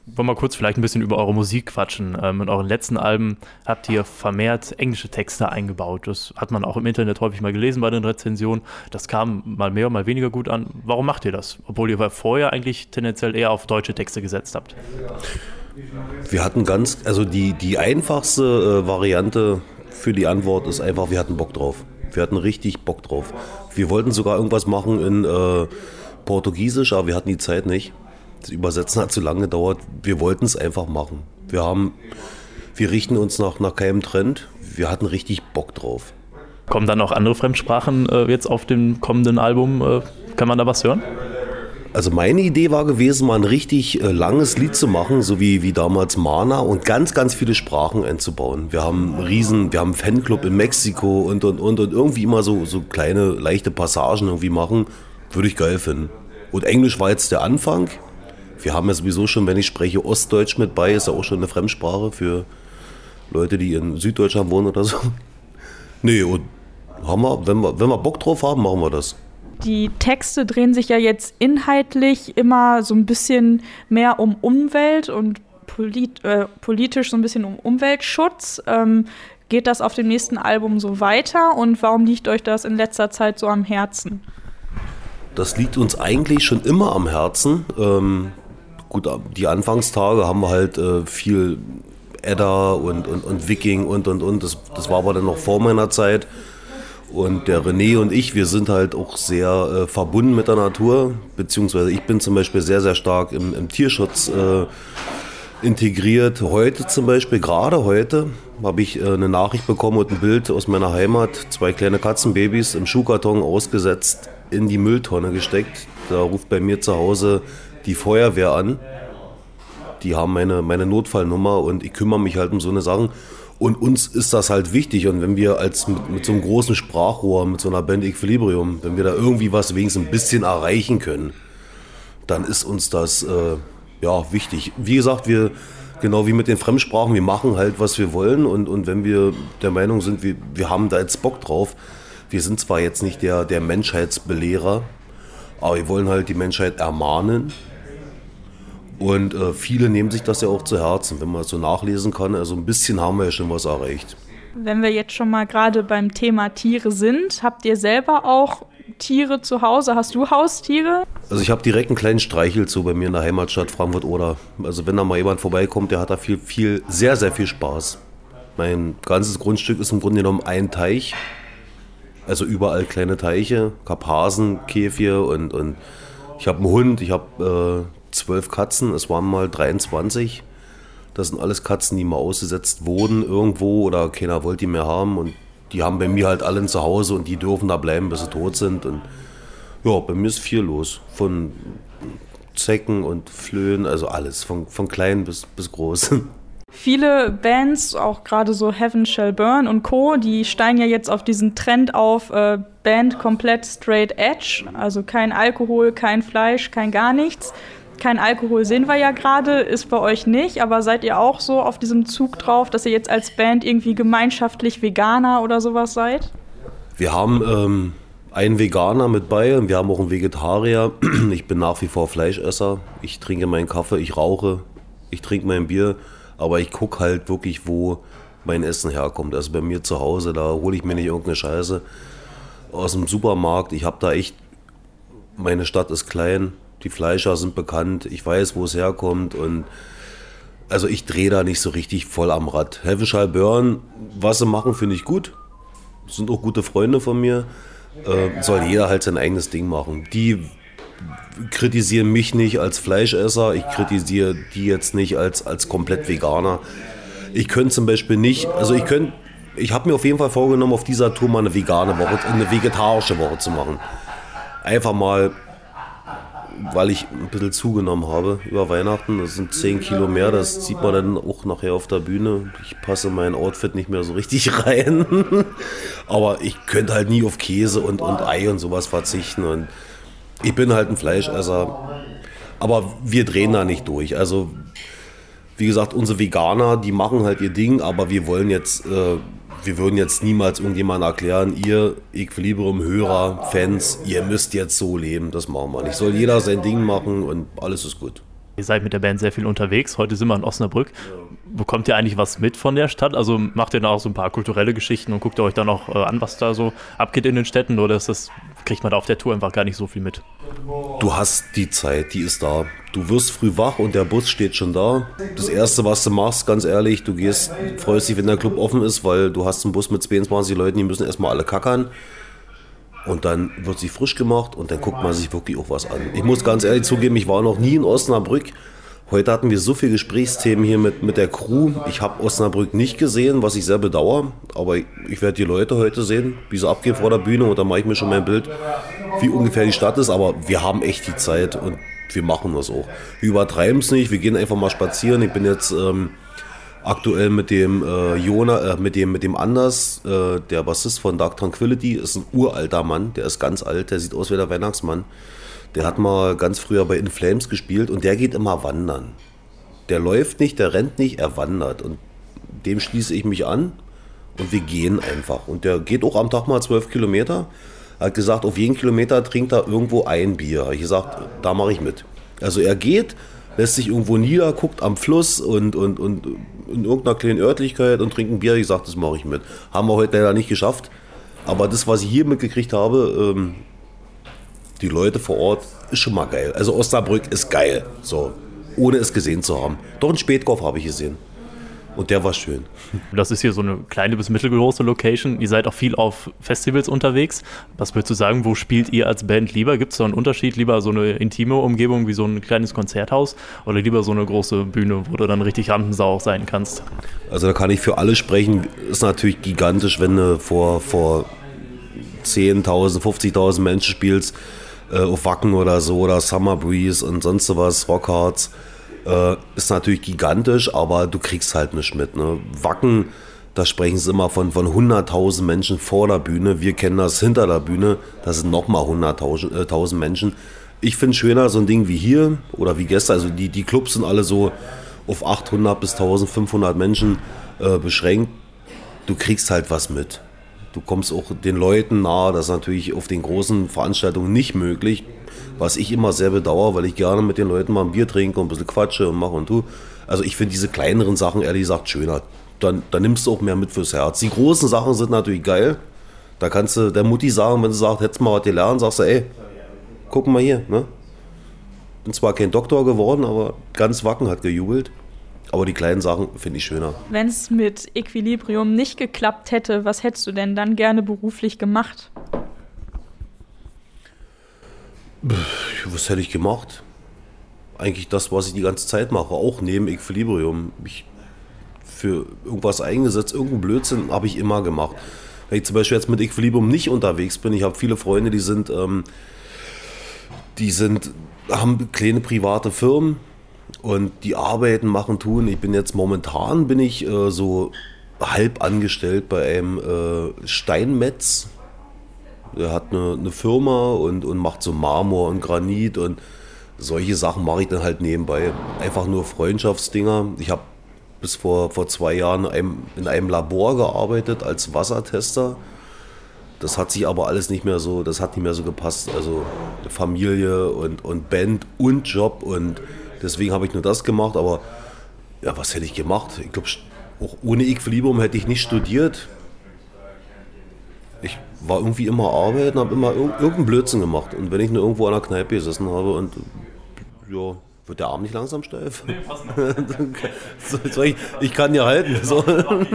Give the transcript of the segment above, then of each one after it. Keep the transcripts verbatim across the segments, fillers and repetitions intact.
wollen wir kurz vielleicht ein bisschen über eure Musik quatschen. Ähm, in euren letzten Alben habt ihr vermehrt englische Texte eingebaut. Das hat man auch im Internet häufig mal gelesen bei den Rezensionen. Das kam mal mehr, mal weniger gut an. Warum macht ihr das? Obwohl ihr vorher eigentlich tendenziell eher auf deutsche Texte gesetzt habt. Wir hatten ganz, also die, die einfachste äh, Variante für die Antwort ist einfach, wir hatten Bock drauf. Wir hatten richtig Bock drauf. Wir wollten sogar irgendwas machen in äh, Portugiesisch, aber wir hatten die Zeit nicht. Das Übersetzen hat zu lange gedauert. Wir wollten es einfach machen. Wir haben, wir richten uns nach, nach keinem Trend. Wir hatten richtig Bock drauf. Kommen dann auch andere Fremdsprachen äh, jetzt auf dem kommenden Album? Äh, kann man da was hören? Also meine Idee war gewesen, mal ein richtig äh, langes Lied zu machen, so wie, wie damals Mana, und ganz, ganz viele Sprachen einzubauen. Wir haben einen riesen, wir haben einen Fanclub in Mexiko und, und, und, und irgendwie immer so, so kleine, leichte Passagen irgendwie machen. Würde ich geil finden. Und Englisch war jetzt der Anfang. Wir haben ja sowieso schon, wenn ich spreche, Ostdeutsch mit bei, ist ja auch schon eine Fremdsprache für Leute, die in Süddeutschland wohnen oder so. Nee, und haben wir, wenn wir, wenn wir Bock drauf haben, machen wir das. Die Texte drehen sich ja jetzt inhaltlich immer so ein bisschen mehr um Umwelt und polit, äh, politisch so ein bisschen um Umweltschutz. Ähm, geht das auf dem nächsten Album so weiter und warum liegt euch das in letzter Zeit so am Herzen? Das liegt uns eigentlich schon immer am Herzen. Ähm, gut, die Anfangstage haben wir halt äh, viel Edda und, und, und Viking und und und. Das, das war aber dann noch vor meiner Zeit. Und der René und ich, wir sind halt auch sehr äh, verbunden mit der Natur. Beziehungsweise ich bin zum Beispiel sehr, sehr stark im, im Tierschutz äh, integriert. Heute zum Beispiel, gerade heute, habe ich äh, eine Nachricht bekommen und ein Bild aus meiner Heimat. Zwei kleine Katzenbabys im Schuhkarton ausgesetzt, in die Mülltonne gesteckt. Da ruft bei mir zu Hause die Feuerwehr an. Die haben meine, meine Notfallnummer und ich kümmere mich halt um so eine Sachen. Und uns ist das halt wichtig. Und wenn wir als mit, mit so einem großen Sprachrohr, mit so einer Band Equilibrium, wenn wir da irgendwie was wenigstens ein bisschen erreichen können, dann ist uns das äh, ja wichtig. Wie gesagt, wir, genau wie mit den Fremdsprachen, wir machen halt, was wir wollen. Und, und wenn wir der Meinung sind, wir, wir haben da jetzt Bock drauf, wir sind zwar jetzt nicht der, der Menschheitsbelehrer, aber wir wollen halt die Menschheit ermahnen. Und äh, viele nehmen sich das ja auch zu Herzen, wenn man es so nachlesen kann. Also ein bisschen haben wir ja schon was erreicht. Wenn wir jetzt schon mal gerade beim Thema Tiere sind, habt ihr selber auch Tiere zu Hause? Hast du Haustiere? Also ich habe direkt einen kleinen Streichelzoo bei mir in der Heimatstadt Frankfurt-Oder. Also wenn da mal jemand vorbeikommt, der hat da viel, viel, sehr, sehr viel Spaß. Mein ganzes Grundstück ist im Grunde genommen ein Teich. Also überall kleine Teiche, Karphasen, Käfige und, und ich habe einen Hund, ich habe äh, zwölf Katzen, es waren mal dreiundzwanzig. Das sind alles Katzen, die mal ausgesetzt wurden irgendwo oder keiner wollte die mehr haben und die haben bei mir halt alle zu Hause und die dürfen da bleiben, bis sie tot sind. Und ja, bei mir ist viel los, von Zecken und Flöhen, also alles, von, von klein bis, bis groß. Viele Bands, auch gerade so Heaven Shall Burn und Co., die steigen ja jetzt auf diesen Trend auf, äh, Band komplett straight edge, also kein Alkohol, kein Fleisch, kein gar nichts. Kein Alkohol sehen wir ja gerade, ist bei euch nicht, aber seid ihr auch so auf diesem Zug drauf, dass ihr jetzt als Band irgendwie gemeinschaftlich Veganer oder sowas seid? Wir haben ähm, einen Veganer mit bei und wir haben auch einen Vegetarier. Ich bin nach wie vor Fleischesser, ich trinke meinen Kaffee, ich rauche, ich trinke mein Bier. Aber ich gucke halt wirklich, wo mein Essen herkommt. Also bei mir zu Hause, da hole ich mir nicht irgendeine Scheiße aus dem Supermarkt. Ich habe da echt, meine Stadt ist klein, die Fleischer sind bekannt, ich weiß, wo es herkommt. Und also ich drehe da nicht so richtig voll am Rad. Heaven Shall Burn, was sie machen, finde ich gut. Sind auch gute Freunde von mir. Äh, soll jeder halt sein eigenes Ding machen. Die kritisiere mich nicht als Fleischesser, ich kritisiere die jetzt nicht als, als komplett Veganer. Ich könnte zum Beispiel nicht, also ich könnte, ich habe mir auf jeden Fall vorgenommen, auf dieser Tour mal eine vegane Woche, eine vegetarische Woche zu machen. Einfach mal, weil ich ein bisschen zugenommen habe über Weihnachten, das sind zehn Kilo mehr, das sieht man dann auch nachher auf der Bühne. Ich passe in mein Outfit nicht mehr so richtig rein, aber ich könnte halt nie auf Käse und, und Ei und sowas verzichten und ich bin halt ein Fleischesser, aber wir drehen da nicht durch. Also, wie gesagt, unsere Veganer, die machen halt ihr Ding, aber wir wollen jetzt, äh, wir würden jetzt niemals irgendjemandem erklären, ihr Equilibrium-Hörer, Fans, ihr müsst jetzt so leben, das machen wir nicht. Soll jeder sein Ding machen und alles ist gut. Ihr seid mit der Band sehr viel unterwegs, heute sind wir in Osnabrück. Bekommt ihr eigentlich was mit von der Stadt? Also macht ihr da auch so ein paar kulturelle Geschichten und guckt ihr euch dann auch äh, an, was da so abgeht in den Städten? Oder ist das, kriegt man da auf der Tour einfach gar nicht so viel mit? Du hast die Zeit, die ist da. Du wirst früh wach und der Bus steht schon da. Das Erste, was du machst, ganz ehrlich, du gehst, freust dich, wenn der Club offen ist, weil du hast einen Bus mit zweiundzwanzig Leuten, die müssen erstmal alle kackern. Und dann wird sie frisch gemacht und dann guckt man sich wirklich auch was an. Ich muss ganz ehrlich zugeben, ich war noch nie in Osnabrück. Heute hatten wir so viele Gesprächsthemen hier mit, mit der Crew. Ich habe Osnabrück nicht gesehen, was ich sehr bedauere. Aber ich, ich werde die Leute heute sehen, wie sie abgehen vor der Bühne. Und dann mache ich mir schon mein Bild, wie ungefähr die Stadt ist. Aber wir haben echt die Zeit und wir machen das auch. Wir übertreiben es nicht, wir gehen einfach mal spazieren. Ich bin jetzt ähm, aktuell mit dem äh, Jona, äh, mit dem, mit dem Anders, äh, der Bassist von Dark Tranquillity, ist ein uralter Mann. Der ist ganz alt, der sieht aus wie der Weihnachtsmann. Der hat mal ganz früher bei In Flames gespielt und der geht immer wandern. Der läuft nicht, der rennt nicht, er wandert. Und dem schließe ich mich an und wir gehen einfach. Und der geht auch am Tag mal zwölf Kilometer. Er hat gesagt, auf jeden Kilometer trinkt er irgendwo ein Bier. Ich gesagt, da mache ich mit. Also er geht, lässt sich irgendwo nieder, guckt am Fluss und, und, und in irgendeiner kleinen Örtlichkeit und trinkt ein Bier. Ich sage, das mache ich mit. Haben wir heute leider nicht geschafft. Aber das, was ich hier mitgekriegt habe, ähm, die Leute vor Ort, ist schon mal geil. Also Osnabrück ist geil, so, ohne es gesehen zu haben. Doch einen Spätkopf habe ich gesehen. Und der war schön. Das ist hier so eine kleine bis mittelgroße Location. Ihr seid auch viel auf Festivals unterwegs. Was würdest du sagen, wo spielt ihr als Band lieber? Gibt es da einen Unterschied? Lieber so eine intime Umgebung wie so ein kleines Konzerthaus oder lieber so eine große Bühne, wo du dann richtig Rampensau auch sein kannst? Also da kann ich für alle sprechen. Ist natürlich gigantisch, wenn du vor, vor zehntausend, fünfzigtausend Menschen spielst, auf Wacken oder so oder Summer Breeze und sonst sowas, Rockhards, äh, ist natürlich gigantisch, aber du kriegst halt nicht mit. Ne? Wacken, da sprechen sie immer von, von hunderttausend Menschen vor der Bühne. Wir kennen das hinter der Bühne, das sind nochmal hunderttausend Menschen. Ich finde schöner so ein Ding wie hier oder wie gestern, also die, die Clubs sind alle so auf achthundert bis eintausendfünfhundert Menschen äh, beschränkt. Du kriegst halt was mit. Du kommst auch den Leuten nahe, das ist natürlich auf den großen Veranstaltungen nicht möglich, was ich immer sehr bedauere, weil ich gerne mit den Leuten mal ein Bier trinke und ein bisschen quatsche und mache und tu. Also ich finde diese kleineren Sachen ehrlich gesagt schöner. Dann, dann nimmst du auch mehr mit fürs Herz. Die großen Sachen sind natürlich geil. Da kannst du der Mutti sagen, wenn sie sagt, hättest du mal was gelernt, sagst du, ey, guck mal hier. Ne? Bin zwar kein Doktor geworden, aber ganz Wacken hat gejubelt. Aber die kleinen Sachen finde ich schöner. Wenn es mit Equilibrium nicht geklappt hätte, was hättest du denn dann gerne beruflich gemacht? Was hätte ich gemacht? Eigentlich das, was ich die ganze Zeit mache, auch neben Equilibrium. Ich für irgendwas eingesetzt, irgendeinen Blödsinn habe ich immer gemacht. Wenn ich zum Beispiel jetzt mit Equilibrium nicht unterwegs bin, ich habe viele Freunde, die sind, ähm, die sind, haben kleine private Firmen. Und die arbeiten, machen, tun. Ich bin jetzt momentan bin ich äh, so halb angestellt bei einem äh, Steinmetz. Der hat eine, eine Firma und, und macht so Marmor und Granit und solche Sachen mache ich dann halt nebenbei. Einfach nur Freundschaftsdinger. Ich habe bis vor, vor zwei Jahren in einem, in einem Labor gearbeitet als Wassertester. Das hat sich aber alles nicht mehr so, das hat nicht mehr so gepasst. Also Familie und, und Band und Job und deswegen habe ich nur das gemacht, aber ja, was hätte ich gemacht? Ich glaube, auch ohne Equilibrium hätte ich nicht studiert. Ich war irgendwie immer arbeiten, habe immer irg- irgendeinen Blödsinn gemacht. Und wenn ich nur irgendwo an der Kneipe gesessen habe und ja, wird der Arm nicht langsam steif? Nee, passt noch. ich, ich kann ja halten. So.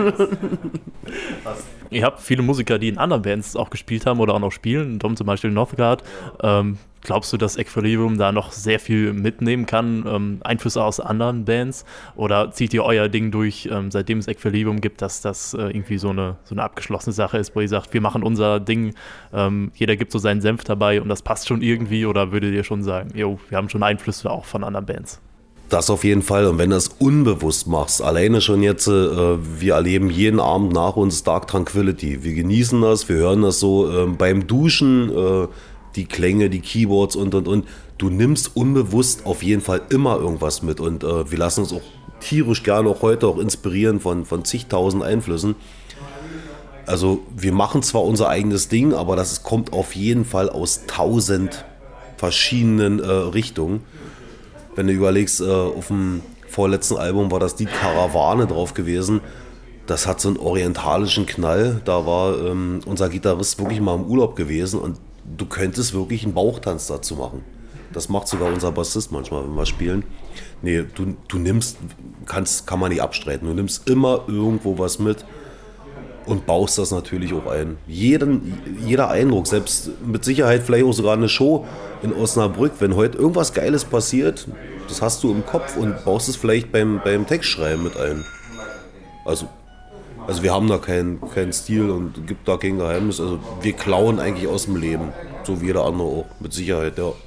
Ihr habt viele Musiker, die in anderen Bands auch gespielt haben oder auch noch spielen, Dom zum Beispiel Northgard. Ähm, glaubst du, dass Equilibrium da noch sehr viel mitnehmen kann, ähm, Einflüsse aus anderen Bands? Oder zieht ihr euer Ding durch, ähm, seitdem es Equilibrium gibt, dass das äh, irgendwie so eine, so eine abgeschlossene Sache ist, wo ihr sagt, wir machen unser Ding, ähm, jeder gibt so seinen Senf dabei und das passt schon irgendwie? Oder würdet ihr schon sagen, jo, wir haben schon Einflüsse auch von anderen Bands? Das auf jeden Fall. Und wenn du das unbewusst machst, alleine schon jetzt, äh, wir erleben jeden Abend nach uns Dark Tranquillity. Wir genießen das, wir hören das so äh, beim Duschen, äh, die Klänge, die Keyboards und, und, und. Du nimmst unbewusst auf jeden Fall immer irgendwas mit. Und äh, wir lassen uns auch tierisch gerne auch heute auch inspirieren von, von zigtausend Einflüssen. Also wir machen zwar unser eigenes Ding, aber das kommt auf jeden Fall aus tausend verschiedenen äh, Richtungen. wenn du überlegst, äh, auf dem vorletzten Album war das Lied Karawane drauf gewesen. Das hat so einen orientalischen Knall. Da war ähm, unser Gitarrist wirklich mal im Urlaub gewesen und du könntest wirklich einen Bauchtanz dazu machen. Das macht sogar unser Bassist manchmal, wenn wir spielen. Nee, du, du nimmst, kannst, kann man nicht abstreiten, du nimmst immer irgendwo was mit und baust das natürlich auch ein. Jeden, jeder Eindruck, selbst mit Sicherheit vielleicht auch sogar eine Show in Osnabrück, wenn heute irgendwas Geiles passiert, das hast du im Kopf und baust es vielleicht beim, beim Textschreiben mit ein. Also, also wir haben da keinen kein Stil und gibt da kein Geheimnis. Also wir klauen eigentlich aus dem Leben, so wie jeder andere auch, mit Sicherheit, ja.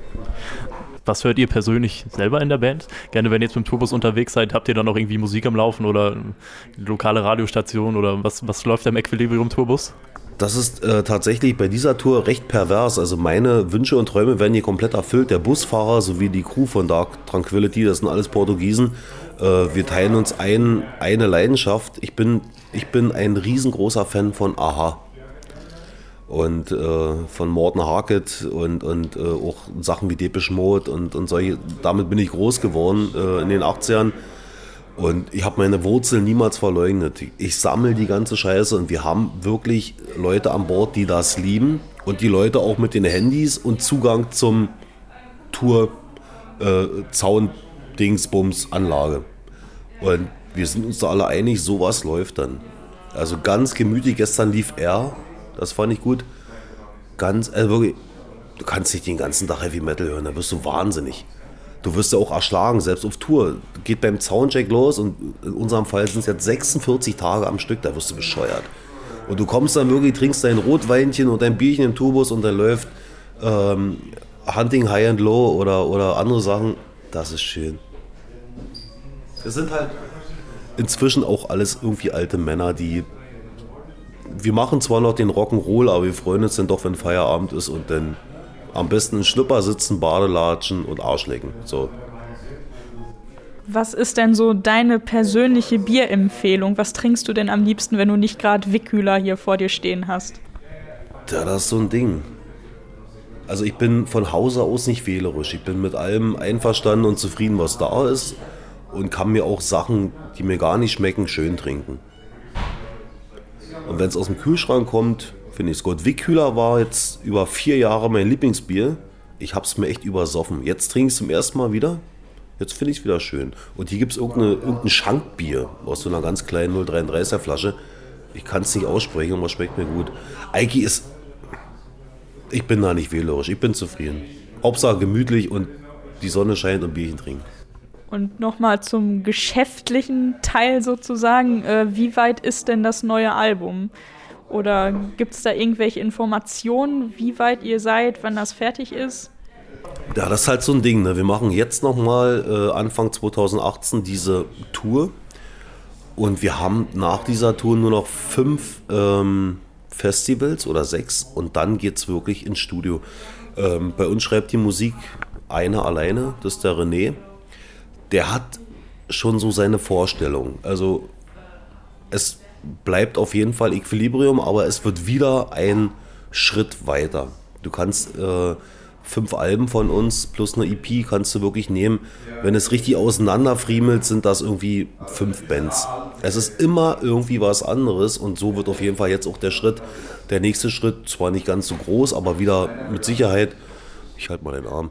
Was hört ihr persönlich selber in der Band? Gerne, wenn ihr jetzt mit dem Tourbus unterwegs seid, habt ihr dann noch irgendwie Musik am Laufen oder lokale Radiostation oder was, was läuft im Equilibrium-Tourbus? Das ist äh, tatsächlich bei dieser Tour recht pervers. Also meine Wünsche und Träume werden hier komplett erfüllt. Der Busfahrer sowie die Crew von Dark Tranquillity, das sind alles Portugiesen. Äh, wir teilen uns ein, eine Leidenschaft. Ich bin, ich bin ein riesengroßer Fan von A-ha. Und äh, von Morten Harket und, und äh, auch Sachen wie Depeche Mode und, und solche. Damit bin ich groß geworden äh, in den achtzigern und ich habe meine Wurzeln niemals verleugnet. Ich sammle die ganze Scheiße und wir haben wirklich Leute an Bord, die das lieben und die Leute auch mit den Handys und Zugang zum Tour äh, Zaun Dingsbums Anlage. Und wir sind uns da alle einig, sowas läuft dann. Also ganz gemütlich, gestern lief R. Das fand ich gut. Ganz, also wirklich, du kannst nicht den ganzen Tag Heavy Metal hören, da wirst du wahnsinnig. Du wirst ja auch erschlagen, selbst auf Tour. Geht beim Soundcheck los und in unserem Fall sind es jetzt sechsundvierzig Tage am Stück, da wirst du bescheuert. Und du kommst dann wirklich, trinkst dein Rotweinchen und dein Bierchen im Tourbus und dann läuft ähm, Hunting High and Low oder, oder andere Sachen. Das ist schön. Es sind halt inzwischen auch alles irgendwie alte Männer, die wir machen zwar noch den Rock'n'Roll, aber wir freuen uns dann doch, wenn Feierabend ist und dann am besten in Schlüpper sitzen, Badelatschen und Arsch lecken. So. Was ist denn so deine persönliche Bierempfehlung? Was trinkst du denn am liebsten, wenn du nicht gerade Wickhüler hier vor dir stehen hast? Ja, das ist so ein Ding. Also ich bin von Hause aus nicht wählerisch. Ich bin mit allem einverstanden und zufrieden, was da ist und kann mir auch Sachen, die mir gar nicht schmecken, schön trinken. Und wenn es aus dem Kühlschrank kommt, finde ich es gut. Wickhüler war jetzt über vier Jahre mein Lieblingsbier. Ich habe es mir echt übersoffen. Jetzt trinke ich es zum ersten Mal wieder. Jetzt finde ich es wieder schön. Und hier gibt es irgendein Schankbier aus so einer ganz kleinen null dreiunddreißiger Flasche. Ich kann es nicht aussprechen, aber es schmeckt mir gut. Eiki ist... Ich bin da nicht wählerisch. Ich bin zufrieden. Hauptsache gemütlich und die Sonne scheint und Bierchen trinken. Und nochmal zum geschäftlichen Teil sozusagen, äh, wie weit ist denn das neue Album? Oder gibt es da irgendwelche Informationen, wie weit ihr seid, wann das fertig ist? Ja, das ist halt so ein Ding. Ne? Wir machen jetzt nochmal äh, Anfang zweitausendachtzehn diese Tour und wir haben nach dieser Tour nur noch fünf ähm, Festivals oder sechs und dann geht es wirklich ins Studio. Ähm, bei uns schreibt die Musik einer alleine, das ist der René. Der hat schon so seine Vorstellung. Also es bleibt auf jeden Fall Equilibrium, aber es wird wieder ein Schritt weiter. Du kannst äh, fünf Alben von uns plus eine E P kannst du wirklich nehmen. Wenn es richtig auseinanderfriemelt, sind das irgendwie fünf Bands. Es ist immer irgendwie was anderes und so wird auf jeden Fall jetzt auch der Schritt, der nächste Schritt, zwar nicht ganz so groß, aber wieder mit Sicherheit, ich halte mal den Arm,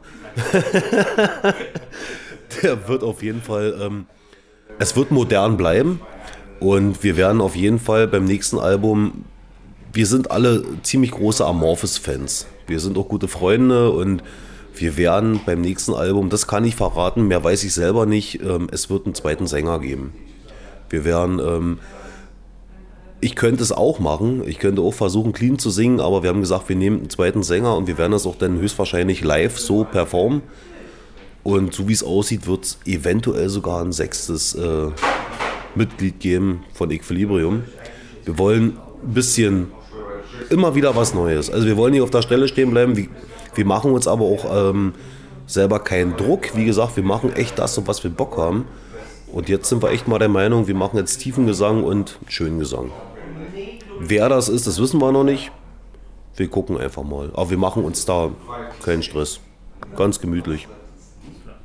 der wird auf jeden Fall, ähm, es wird modern bleiben und wir werden auf jeden Fall beim nächsten Album, wir sind alle ziemlich große Amorphis-Fans. Wir sind auch gute Freunde und wir werden beim nächsten Album, das kann ich verraten, mehr weiß ich selber nicht, ähm, es wird einen zweiten Sänger geben. Wir werden, ähm, ich könnte es auch machen, ich könnte auch versuchen clean zu singen, aber wir haben gesagt, wir nehmen einen zweiten Sänger und wir werden das auch dann höchstwahrscheinlich live so performen. Und so wie es aussieht, wird es eventuell sogar ein sechstes äh, Mitglied geben von Equilibrium. Wir wollen ein bisschen, immer wieder was Neues. Also wir wollen nicht auf der Stelle stehen bleiben. Wir, wir machen uns aber auch ähm, selber keinen Druck. Wie gesagt, wir machen echt das, auf was wir Bock haben. Und jetzt sind wir echt mal der Meinung, wir machen jetzt tiefen Gesang und schönen Gesang. Wer das ist, das wissen wir noch nicht. Wir gucken einfach mal. Aber wir machen uns da keinen Stress. Ganz gemütlich.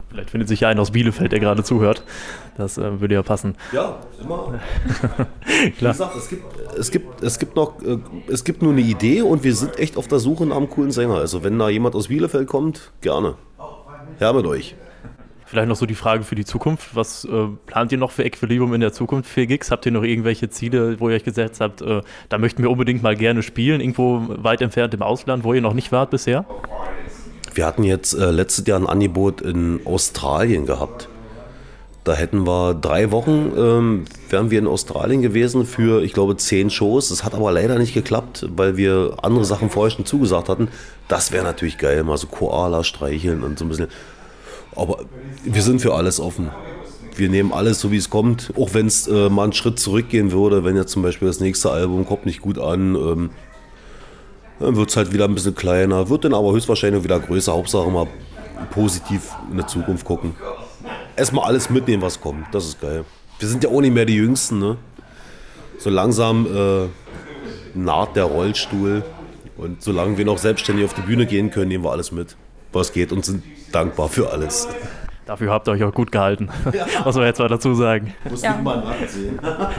Vielleicht findet sich ja einer aus Bielefeld, der gerade zuhört. Das äh, würde ja passen. Ja, immer. Wie gesagt, es gibt, es gibt, es gibt noch, äh, es gibt nur eine Idee und wir sind echt auf der Suche nach einem coolen Sänger. Also wenn da jemand aus Bielefeld kommt, gerne. Her mit euch. Vielleicht noch so die Frage für die Zukunft. Was äh, plant ihr noch für Equilibrium in der Zukunft für Gigs? Habt ihr noch irgendwelche Ziele, wo ihr euch gesetzt habt, äh, da möchten wir unbedingt mal gerne spielen, irgendwo weit entfernt im Ausland, wo ihr noch nicht wart bisher? Wir hatten jetzt äh, letztes Jahr ein Angebot in Australien gehabt. Da hätten wir drei Wochen, ähm, wären wir in Australien gewesen für, ich glaube, zehn Shows. Das hat aber leider nicht geklappt, weil wir andere Sachen vorher schon zugesagt hatten. Das wäre natürlich geil, mal so Koala streicheln und so ein bisschen. Aber wir sind für alles offen. Wir nehmen alles so, wie es kommt. Auch wenn es äh, mal einen Schritt zurückgehen würde, wenn jetzt zum Beispiel das nächste Album kommt nicht gut an, ähm, dann wird es halt wieder ein bisschen kleiner, wird dann aber höchstwahrscheinlich wieder größer. Hauptsache mal positiv in der Zukunft gucken. Erstmal alles mitnehmen, was kommt. Das ist geil. Wir sind ja auch nicht mehr die Jüngsten, ne? So langsam äh, naht der Rollstuhl. Und solange wir noch selbstständig auf die Bühne gehen können, nehmen wir alles mit, was geht, und sind dankbar für alles. Dafür habt ihr euch auch gut gehalten, ja. Was wir jetzt mal dazu sagen. Muss ja. nicht mal nachsehen.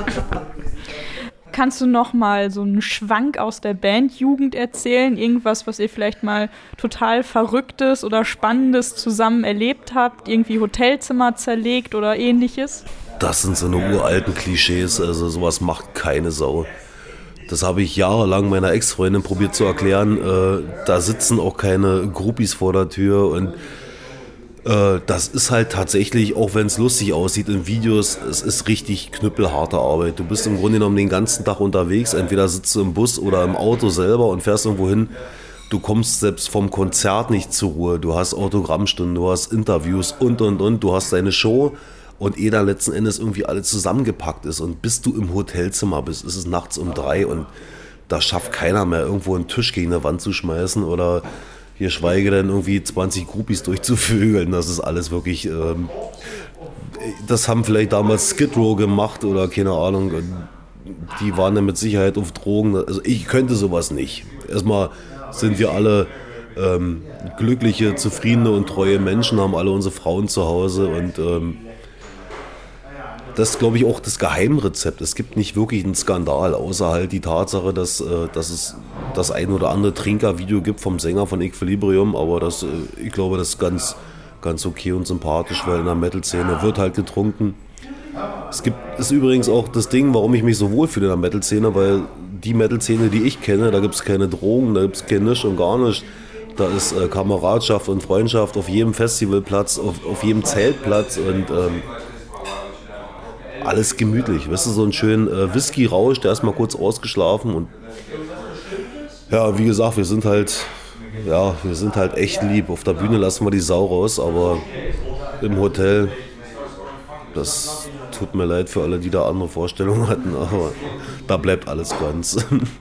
Kannst du noch mal so einen Schwank aus der Bandjugend erzählen? Irgendwas, was ihr vielleicht mal total Verrücktes oder Spannendes zusammen erlebt habt? Irgendwie Hotelzimmer zerlegt oder ähnliches? Das sind so eine uralten Klischees, also sowas macht keine Sau. Das habe ich jahrelang meiner Ex-Freundin probiert zu erklären. Äh, da sitzen auch keine Groupies vor der Tür und äh, das ist halt tatsächlich, auch wenn es lustig aussieht in Videos, es ist richtig knüppelharte Arbeit. Du bist im Grunde genommen den ganzen Tag unterwegs, entweder sitzt du im Bus oder im Auto selber und fährst irgendwo hin. Du kommst selbst vom Konzert nicht zur Ruhe. Du hast Autogrammstunden, du hast Interviews und und und. Du hast deine Show. Und ehe da letzten Endes irgendwie alles zusammengepackt ist und bis du im Hotelzimmer bist, ist es nachts um drei und da schafft keiner mehr, irgendwo einen Tisch gegen eine Wand zu schmeißen oder hier schweige denn irgendwie zwanzig Groupies durchzuvögeln. Das ist alles wirklich, ähm, das haben vielleicht damals Skid Row gemacht oder keine Ahnung, die waren dann mit Sicherheit auf Drogen. Also ich könnte sowas nicht. Erstmal sind wir alle ähm, glückliche, zufriedene und treue Menschen, haben alle unsere Frauen zu Hause und ähm, das ist, glaube ich, auch das Geheimrezept. Es gibt nicht wirklich einen Skandal, außer halt die Tatsache, dass, äh, dass es das ein oder andere Trinker-Video gibt vom Sänger von Equilibrium, aber das, äh, ich glaube, das ist ganz, ganz okay und sympathisch, weil in der Metal-Szene wird halt getrunken. Es gibt, ist übrigens auch das Ding, warum ich mich so wohlfühle in der Metal-Szene, weil die Metal-Szene, die ich kenne, da gibt es keine Drogen, da gibt es kein Nisch und gar nichts. Da ist äh, Kameradschaft und Freundschaft auf jedem Festivalplatz, auf, auf jedem Zeltplatz und ähm, alles gemütlich, weißt du, so einen schönen äh, Whisky-Rausch, der ist mal kurz ausgeschlafen und ja, wie gesagt, wir sind halt, ja, wir sind halt echt lieb. Auf der Bühne lassen wir die Sau raus, aber im Hotel, das tut mir leid für alle, die da andere Vorstellungen hatten, aber da bleibt alles ganz.